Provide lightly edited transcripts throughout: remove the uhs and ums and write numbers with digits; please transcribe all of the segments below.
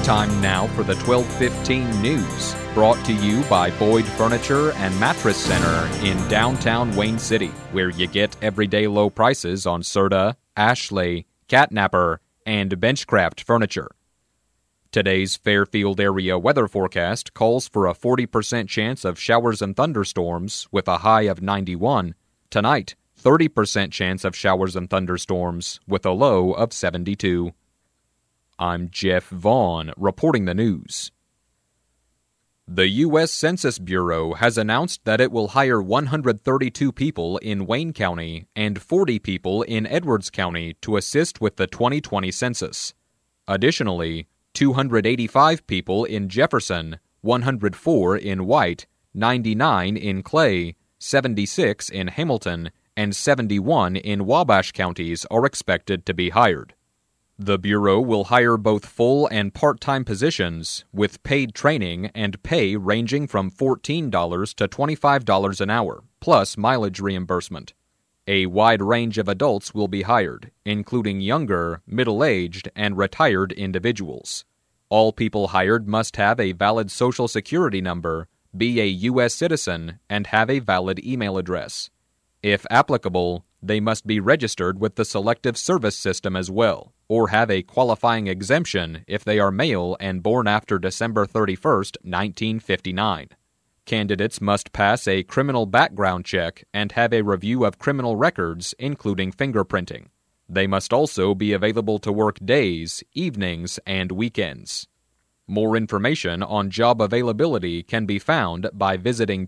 Time now for the 12:15 news, brought to you by Boyd Furniture and Mattress Center in downtown Wayne City, where you get everyday low prices on Serta, Ashley, Catnapper, and Benchcraft furniture. Today's Fairfield area weather forecast calls for a 40% chance of showers and thunderstorms with a high of 91. Tonight, 30% chance of showers and thunderstorms with a low of 72. I'm Jeff Vaughn, reporting the news. The U.S. Census Bureau has announced that it will hire 132 people in Wayne County and 40 people in Edwards County to assist with the 2020 census. Additionally, 285 people in Jefferson, 104 in White, 99 in Clay, 76 in Hamilton, and 71 in Wabash counties are expected to be hired. The Bureau will hire both full and part-time positions, with paid training and pay ranging from $14 to $25 an hour, plus mileage reimbursement. A wide range of adults will be hired, including younger, middle-aged, and retired individuals. All people hired must have a valid Social Security number, be a U.S. citizen, and have a valid email address. If applicable, they must be registered with the Selective Service System as well, or have a qualifying exemption if they are male and born after December 31, 1959. Candidates must pass a criminal background check and have a review of criminal records, including fingerprinting. They must also be available to work days, evenings, and weekends. More information on job availability can be found by visiting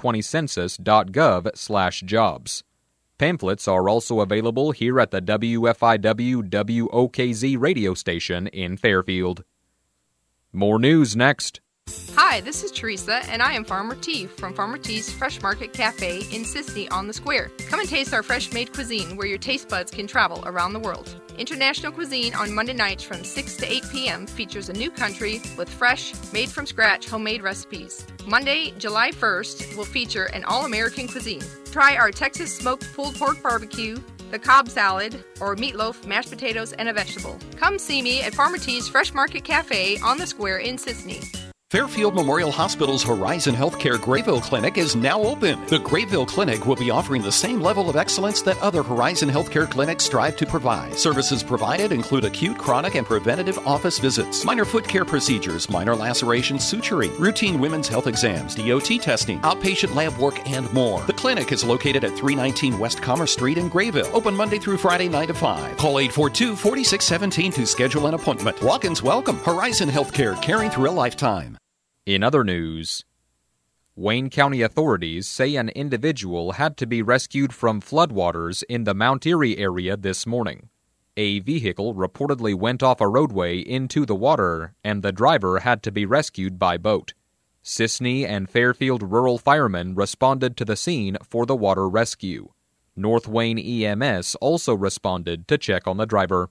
2020census.gov/jobs. Pamphlets are also available here at the WFIW WOKZ radio station in Fairfield. More news next. Hi, this is Teresa, and I am Farmer T from Farmer T's Fresh Market Cafe in Sisney on the Square. Come and taste our fresh-made cuisine where your taste buds can travel around the world. International cuisine on Monday nights from 6 to 8 p.m. features a new country with fresh, made-from-scratch homemade recipes. Monday, July 1st, will feature an all-American cuisine. Try our Texas smoked pulled pork barbecue, the Cobb salad, or meatloaf, mashed potatoes, and a vegetable. Come see me at Farmer T's Fresh Market Cafe on the Square in Sisney. Fairfield Memorial Hospital's Horizon Healthcare Grayville Clinic is now open. The Grayville Clinic will be offering the same level of excellence that other Horizon Healthcare clinics strive to provide. Services provided include acute, chronic, and preventative office visits, minor foot care procedures, minor laceration suturing, routine women's health exams, DOT testing, outpatient lab work, and more. The clinic is located at 319 West Commerce Street in Grayville. Open Monday through Friday, 9 to 5. Call 842-4617 to schedule an appointment. Walk-ins welcome. Horizon Healthcare, caring through a lifetime. In other news, Wayne County authorities say an individual had to be rescued from floodwaters in the Mount Erie area this morning. A vehicle reportedly went off a roadway into the water, and the driver had to be rescued by boat. Sisney and Fairfield rural firemen responded to the scene for the water rescue. North Wayne EMS also responded to check on the driver.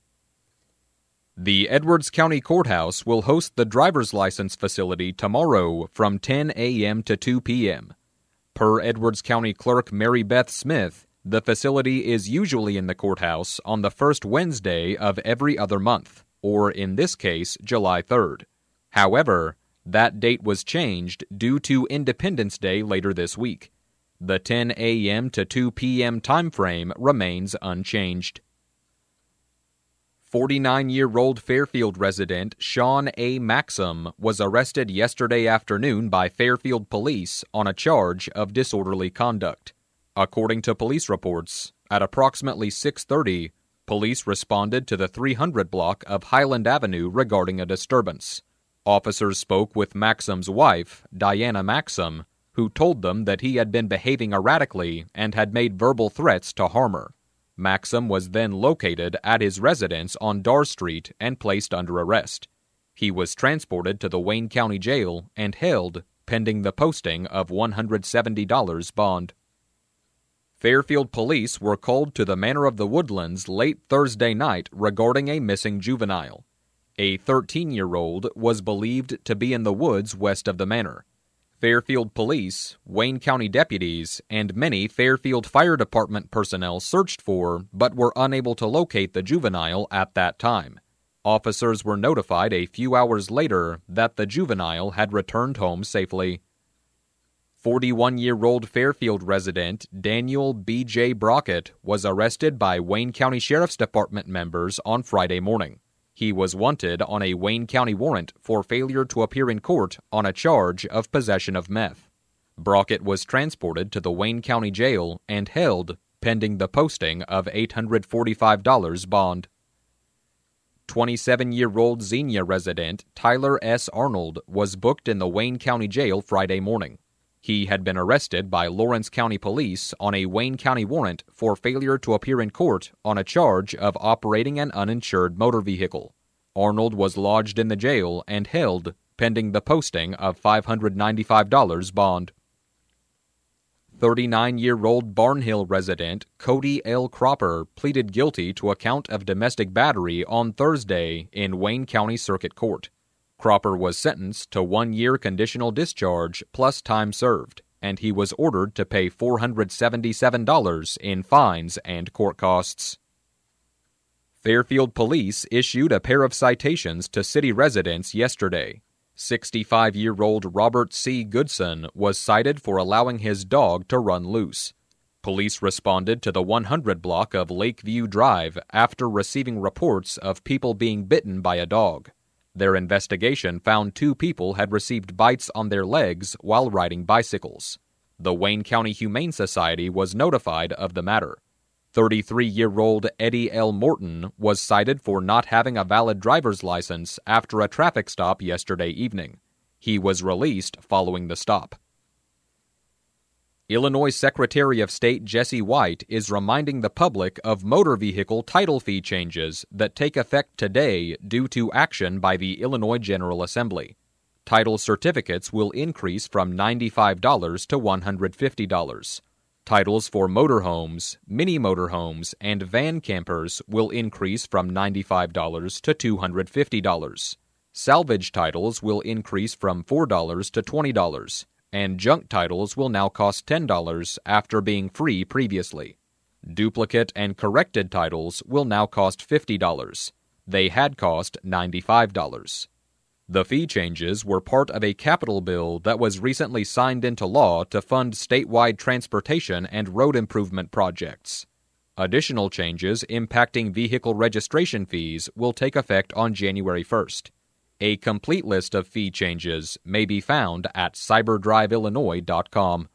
The Edwards County Courthouse will host the driver's license facility tomorrow from 10 a.m. to 2 p.m. Per Edwards County Clerk Mary Beth Smith, the facility is usually in the courthouse on the first Wednesday of every other month, or in this case, July 3rd. However, that date was changed due to Independence Day later this week. The 10 a.m. to 2 p.m. time frame remains unchanged. 49-year-old Fairfield resident Sean A. Maxim was arrested yesterday afternoon by Fairfield police on a charge of disorderly conduct. According to police reports, at approximately 6:30, police responded to the 300 block of Highland Avenue regarding a disturbance. Officers spoke with Maxim's wife, Diana Maxim, who told them that he had been behaving erratically and had made verbal threats to harm her. Maxim was then located at his residence on Dar Street and placed under arrest. He was transported to the Wayne County Jail and held, pending the posting of $170 bond. Fairfield police were called to the Manor of the Woodlands late Thursday night regarding a missing juvenile. A 13-year-old was believed to be in the woods west of the manor. Fairfield police, Wayne County deputies, and many Fairfield Fire Department personnel searched for but were unable to locate the juvenile at that time. Officers were notified a few hours later that the juvenile had returned home safely. 41-year-old Fairfield resident Daniel B.J. Brockett was arrested by Wayne County Sheriff's Department members on Friday morning. He was wanted on a Wayne County warrant for failure to appear in court on a charge of possession of meth. Brockett was transported to the Wayne County Jail and held pending the posting of $845 bond. 27-year-old Xenia resident Tyler S. Arnold was booked in the Wayne County Jail Friday morning. He had been arrested by Lawrence County Police on a Wayne County warrant for failure to appear in court on a charge of operating an uninsured motor vehicle. Arnold was lodged in the jail and held pending the posting of $595 bond. 39-year-old Barnhill resident Cody L. Cropper pleaded guilty to a count of domestic battery on Thursday in Wayne County Circuit Court. Cropper was sentenced to 1-year conditional discharge plus time served, and he was ordered to pay $477 in fines and court costs. Fairfield police issued a pair of citations to city residents yesterday. 65-year-old Robert C. Goodson was cited for allowing his dog to run loose. Police responded to the 100 block of Lakeview Drive after receiving reports of people being bitten by a dog. Their investigation found 2 people had received bites on their legs while riding bicycles. The Wayne County Humane Society was notified of the matter. 33-year-old Eddie L. Morton was cited for not having a valid driver's license after a traffic stop yesterday evening. He was released following the stop. Illinois Secretary of State Jesse White is reminding the public of motor vehicle title fee changes that take effect today due to action by the Illinois General Assembly. Title certificates will increase from $95 to $150. Titles for motorhomes, mini motorhomes, and van campers will increase from $95 to $250. Salvage titles will increase from $4 to $20, and junk titles will now cost $10 after being free previously. Duplicate and corrected titles will now cost $50. They had cost $95. The fee changes were part of a capital bill that was recently signed into law to fund statewide transportation and road improvement projects. Additional changes impacting vehicle registration fees will take effect on January 1st. A complete list of fee changes may be found at cyberdriveillinois.com.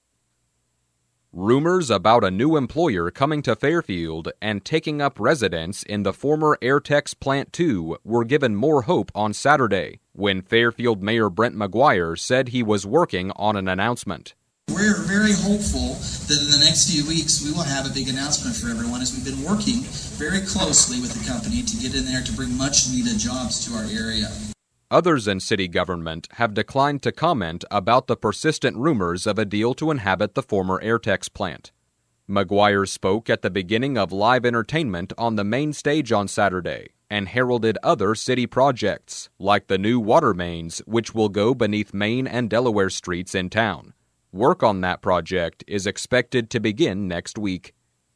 Rumors about a new employer coming to Fairfield and taking up residence in the former Airtex Plant 2 were given more hope on Saturday, when Fairfield Mayor Brent McGuire said he was working on an announcement. We're very hopeful that in the next few weeks we will have a big announcement for everyone, as we've been working very closely with the company to get in there to bring much-needed jobs to our area. Others in city government have declined to comment about the persistent rumors of a deal to inhabit the former Airtex plant. McGuire spoke at the beginning of live entertainment on the main stage on Saturday and heralded other city projects, like the new water mains, which will go beneath Main and Delaware streets in town. Work on that project is expected to begin next week.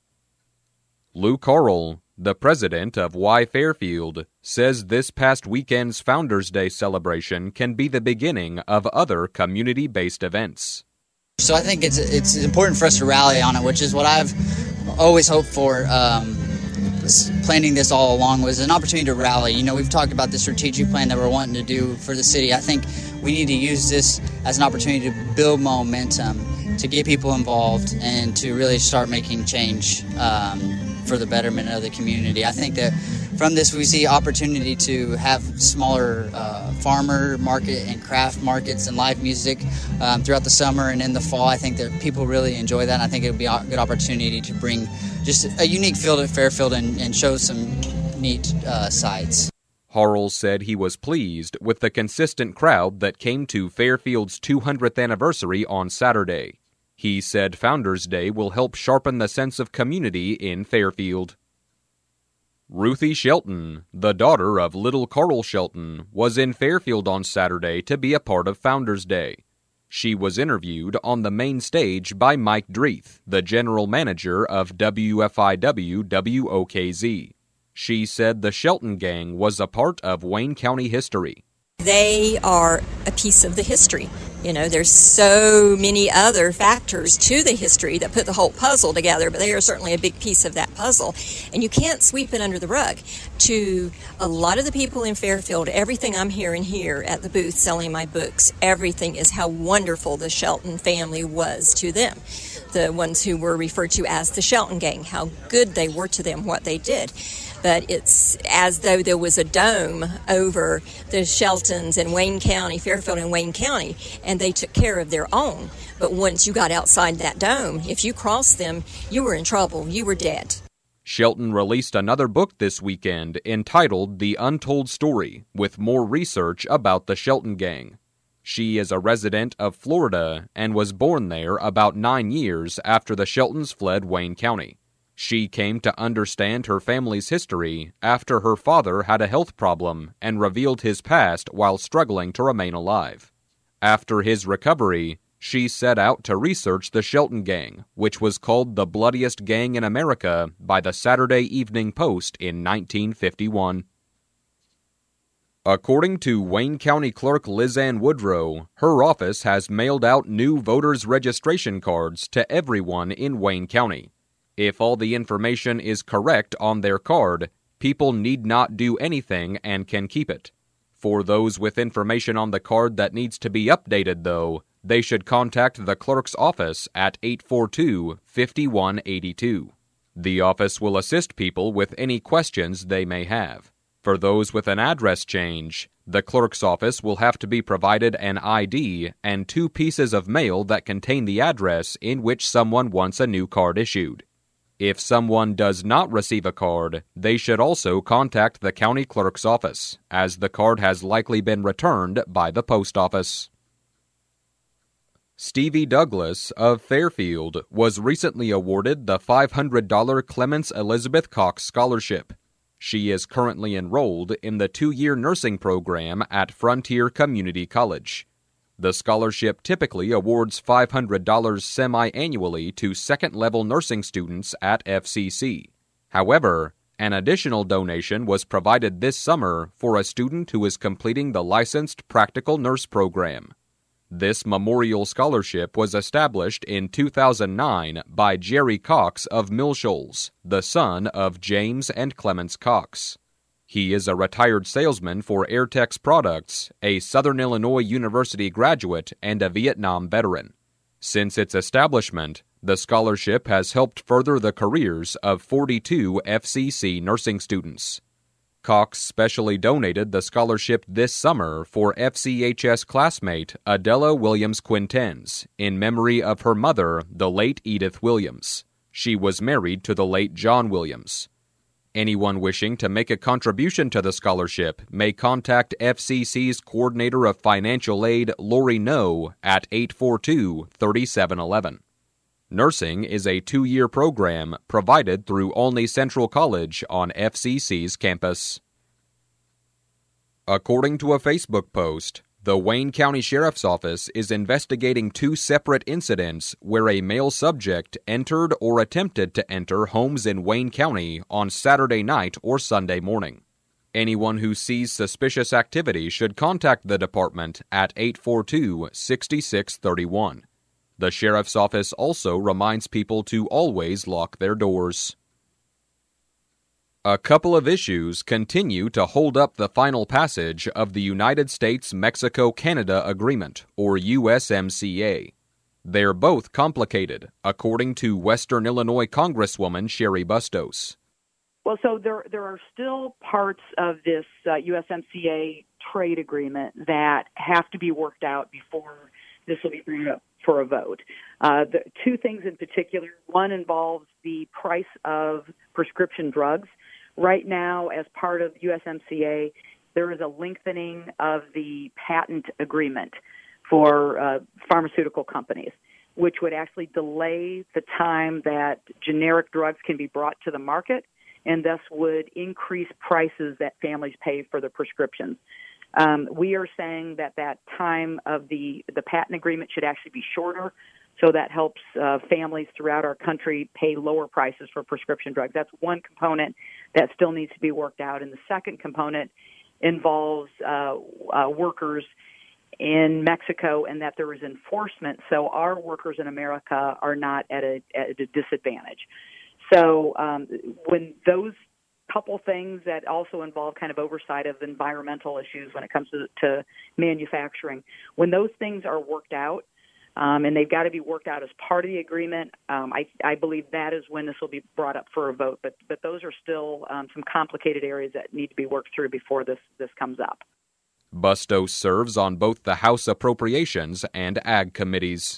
Lou Carl, the president of Y Fairfield, says this past weekend's Founders Day celebration can be the beginning of other community-based events. So I think it's important for us to rally on it, which is what I've always hoped for. Planning this all along was an opportunity to rally. You know, we've talked about the strategic plan that we're wanting to do for the city. I think we need to use this as an opportunity to build momentum, to get people involved, and to really start making change for the betterment of the community. I think that from this we see opportunity to have smaller farmer market and craft markets and live music throughout the summer and in the fall. I think that people really enjoy that, and I think it would be a good opportunity to bring just a unique feel to Fairfield and show some neat sides. Harrell said he was pleased with the consistent crowd that came to Fairfield's 200th anniversary on Saturday. He said Founders Day will help sharpen the sense of community in Fairfield. Ruthie Shelton, the daughter of little Carl Shelton, was in Fairfield on Saturday to be a part of Founders Day. She was interviewed on the main stage by Mike Dreeth, the general manager of WFIW WOKZ. She said the Shelton Gang was a part of Wayne County history. They are a piece of the history. You know, there's so many other factors to the history that put the whole puzzle together, but they are certainly a big piece of that puzzle. And you can't sweep it under the rug. To a lot of the people in Fairfield, everything I'm hearing here at the booth selling my books, everything is how wonderful the Shelton family was to them. The ones who were referred to as the Shelton Gang, how good they were to them, what they did. But it's as though there was a dome over the Sheltons in Wayne County, Fairfield and Wayne County, and they took care of their own. But once you got outside that dome, if you crossed them, you were in trouble. You were dead. Shelton released another book this weekend entitled The Untold Story, with more research about the Shelton Gang. She is a resident of Florida and was born there about 9 years after the Sheltons fled Wayne County. She came to understand her family's history after her father had a health problem and revealed his past while struggling to remain alive. After his recovery, she set out to research the Shelton Gang, which was called the bloodiest gang in America by the Saturday Evening Post in 1951. According to Wayne County Clerk Liz Ann Woodrow, her office has mailed out new voters' registration cards to everyone in Wayne County. If all the information is correct on their card, people need not do anything and can keep it. For those with information on the card that needs to be updated, though, they should contact the clerk's office at 842-5182. The office will assist people with any questions they may have. For those with an address change, the clerk's office will have to be provided an ID and 2 pieces of mail that contain the address in which someone wants a new card issued. If someone does not receive a card, they should also contact the county clerk's office, as the card has likely been returned by the post office. Stevie Douglas of Fairfield was recently awarded the $500 Clements Elizabeth Cox Scholarship. She is currently enrolled in the 2-year nursing program at Frontier Community College. The scholarship typically awards $500 semi-annually to second-level nursing students at FCC. However, an additional donation was provided this summer for a student who is completing the licensed practical nurse program. This memorial scholarship was established in 2009 by Jerry Cox of Mill Shoals, the son of James and Clements Cox. He is a retired salesman for Airtex Products, a Southern Illinois University graduate, and a Vietnam veteran. Since its establishment, the scholarship has helped further the careers of 42 FCC nursing students. Cox specially donated the scholarship this summer for FCHS classmate Adela Williams Quintens in memory of her mother, the late Edith Williams. She was married to the late John Williams. Anyone wishing to make a contribution to the scholarship may contact FCC's Coordinator of Financial Aid, Lori No, at 842-3711. Nursing is a 2-year program provided through Olney Central College on FCC's campus. According to a Facebook post, the Wayne County Sheriff's Office is investigating 2 separate incidents where a male subject entered or attempted to enter homes in Wayne County on Saturday night or Sunday morning. Anyone who sees suspicious activity should contact the department at 842-6631. The Sheriff's Office also reminds people to always lock their doors. A couple of issues continue to hold up the final passage of the United States-Mexico-Canada Agreement, or USMCA. They're both complicated, according to Western Illinois Congresswoman Sherry Bustos. Well, so there are still parts of this USMCA trade agreement that have to be worked out before this will be brought up for a vote. The 2 things in particular. One involves the price of prescription drugs. Right now, as part of USMCA, there is a lengthening of the patent agreement for pharmaceutical companies, which would actually delay the time that generic drugs can be brought to the market and thus would increase prices that families pay for their prescriptions. We are saying that time of the patent agreement should actually be shorter, so that helps families throughout our country pay lower prices for prescription drugs. That's one component that still needs to be worked out. And the second component involves workers in Mexico, and that there is enforcement, so our workers in America are not at a disadvantage. So when those couple things that also involve kind of oversight of environmental issues when it comes to manufacturing, when those things are worked out, and they've got to be worked out as part of the agreement, I believe that is when this will be brought up for a vote. But those are still some complicated areas that need to be worked through before this comes up. Bustos serves on both the House Appropriations and Ag Committees.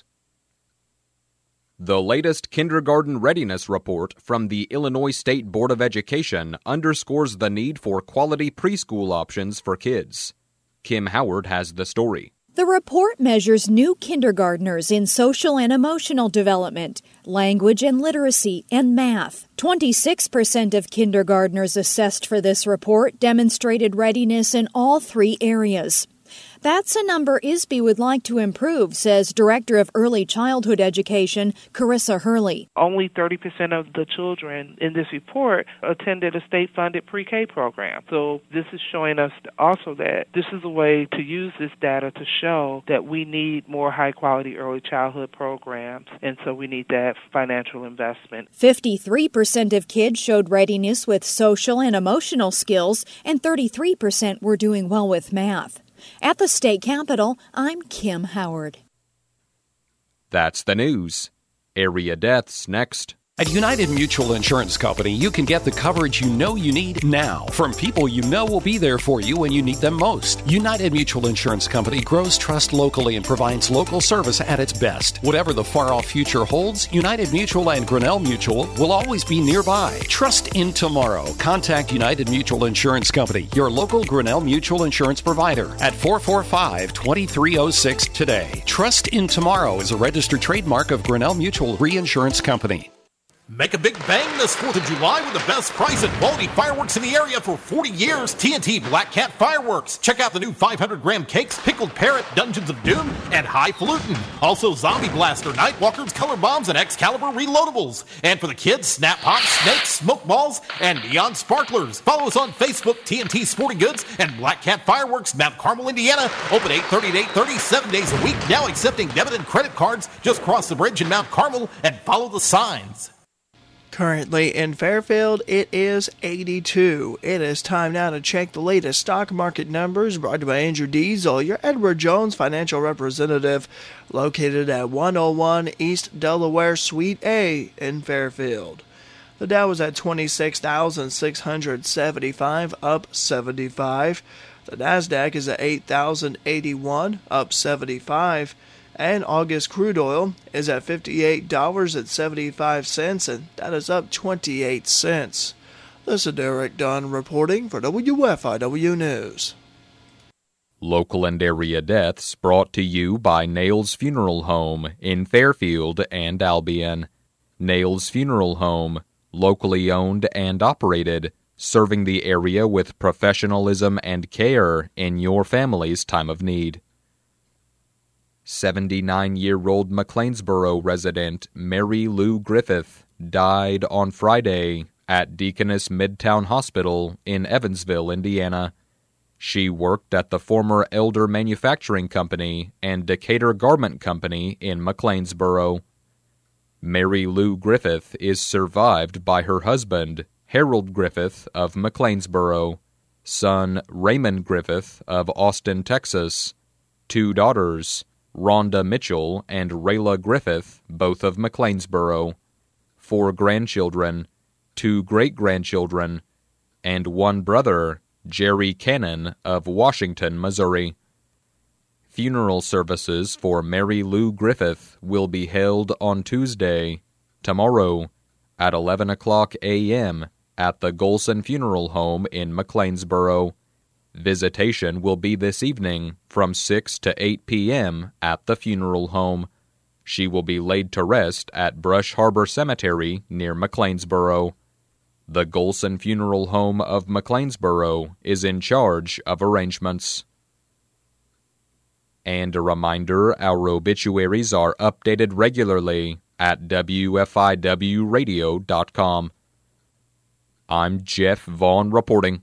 The latest kindergarten readiness report from the Illinois State Board of Education underscores the need for quality preschool options for kids. Kim Howard has the story. The report measures new kindergartners in social and emotional development, language and literacy, and math. 26% of kindergartners assessed for this report demonstrated readiness in all three areas. That's a number ISBE would like to improve, says Director of Early Childhood Education, Carissa Hurley. Only 30% of the children in this report attended a state-funded pre-K program. So this is showing us also that this is a way to use this data to show that we need more high-quality early childhood programs, and so we need that financial investment. 53% of kids showed readiness with social and emotional skills, and 33% were doing well with math. At the state capitol, I'm Kim Howard. That's the news. Area deaths next. At United Mutual Insurance Company, you can get the coverage you know you need now from people you know will be there for you when you need them most. United Mutual Insurance Company grows trust locally and provides local service at its best. Whatever the far-off future holds, United Mutual and Grinnell Mutual will always be nearby. Trust in tomorrow. Contact United Mutual Insurance Company, your local Grinnell Mutual Insurance provider, at 445-2306 today. Trust in tomorrow is a registered trademark of Grinnell Mutual Reinsurance Company. Make a big bang this 4th of July with the best price and quality fireworks in the area for 40 years. TNT Black Cat Fireworks. Check out the new 500-gram cakes, Pickled Parrot, Dungeons of Doom, and Highfalutin. Also Zombie Blaster, Nightwalkers, Color Bombs, and Excalibur reloadables. And for the kids, Snap Pops, Snakes, Smoke Balls, and Neon Sparklers. Follow us on Facebook, TNT Sporting Goods, and Black Cat Fireworks, Mount Carmel, Indiana. Open 8:30 to 8:30, 7 days a week. Now accepting debit and credit cards. Just cross the bridge in Mount Carmel and follow the signs. Currently in Fairfield, it is 82. It is time now to check the latest stock market numbers, brought to you by Andrew Diesel, your Edward Jones financial representative, located at 101 East Delaware Suite A in Fairfield. The Dow was at 26,675, up 75. The Nasdaq is at 8,081, up 75. And August crude oil is at $58.75, and that is up 28 cents. This is Derek Dunn reporting for WFIW News. Local and area deaths brought to you by Nails Funeral Home in Fairfield and Albion. Nails Funeral Home, locally owned and operated, serving the area with professionalism and care in your family's time of need. 79-year-old McLeansboro resident Mary Lou Griffith died on Friday at Deaconess Midtown Hospital in Evansville, Indiana. She worked at the former Elder Manufacturing Company and Decatur Garment Company in McLeansboro. Mary Lou Griffith is survived by her husband, Harold Griffith of McLeansboro, son Raymond Griffith of Austin, Texas, 2 daughters, Rhonda Mitchell and Rayla Griffith, both of McLeansboro, 4 grandchildren, 2 great-grandchildren, and 1 brother, Jerry Cannon of Washington, Missouri. Funeral services for Mary Lou Griffith will be held on Tuesday, tomorrow, at 11 o'clock a.m. at the Golson Funeral Home in McLeansboro. Visitation will be this evening from 6 to 8 p.m. at the funeral home. She will be laid to rest at Brush Harbor Cemetery near McLeansboro. The Golson Funeral Home of McLeansboro is in charge of arrangements. And a reminder, our obituaries are updated regularly at WFIWradio.com. I'm Jeff Vaughn reporting.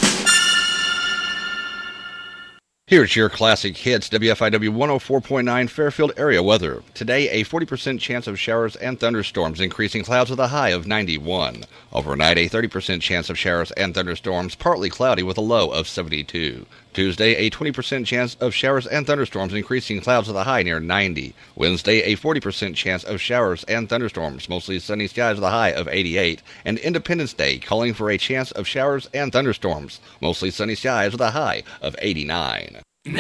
Here's your classic hits, WFIW 104.9 Fairfield area weather. Today, a 40% chance of showers and thunderstorms, increasing clouds with a high of 91. Overnight, a 30% chance of showers and thunderstorms, partly cloudy with a low of 72. Tuesday, a 20% chance of showers and thunderstorms, increasing clouds with a high near 90. Wednesday, a 40% chance of showers and thunderstorms, mostly sunny skies with a high of 88. And Independence Day, calling for a chance of showers and thunderstorms, mostly sunny skies with a high of 89.